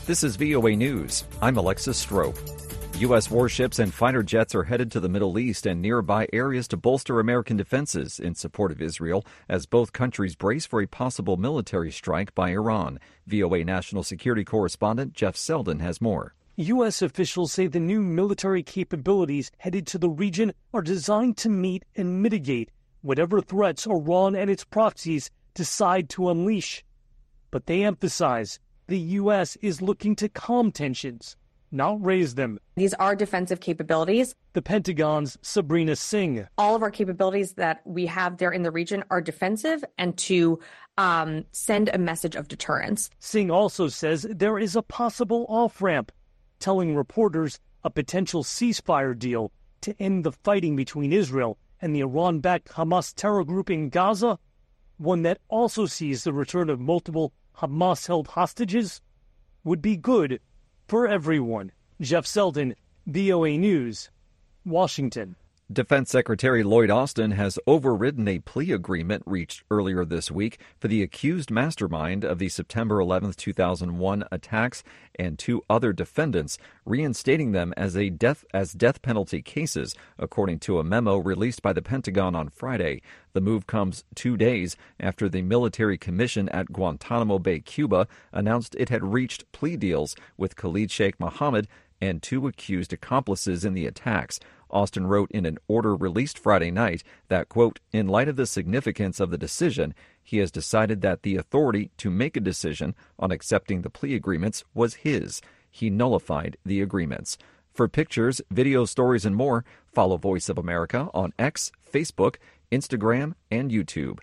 This is VOA News. I'm Alexis Strope. U.S. warships and fighter jets are headed to the Middle East and nearby areas to bolster American defenses in support of Israel as both countries brace for a possible military strike by Iran. VOA national security correspondent Jeff Selden has more. U.S. officials say the new military capabilities headed to the region are designed to meet and mitigate whatever threats Iran and its proxies decide to unleash. But they emphasize the U.S. is looking to calm tensions, not raise them. These are defensive capabilities. The Pentagon's Sabrina Singh. All of our capabilities that we have there in the region are defensive and to send a message of deterrence. Singh also says there is a possible off-ramp, telling reporters a potential ceasefire deal to end the fighting between Israel and the Iran-backed Hamas terror group in Gaza, one that also sees the return of multiple Hamas-held hostages, would be good for everyone. Jeff Selden, VOA News, Washington. Defense Secretary Lloyd Austin has overridden a plea agreement reached earlier this week for the accused mastermind of the September 11, 2001 attacks and two other defendants, reinstating them as death penalty cases, according to a memo released by the Pentagon on Friday. The move comes 2 days after the military commission at Guantanamo Bay, Cuba, announced it had reached plea deals with Khalid Sheikh Mohammed and two accused accomplices in the attacks. Austin wrote in an order released Friday night that, quote, in light of the significance of the decision, he has decided that the authority to make a decision on accepting the plea agreements was his. He nullified the agreements. For pictures, video stories, and more, follow Voice of America on X, Facebook, Instagram, and YouTube.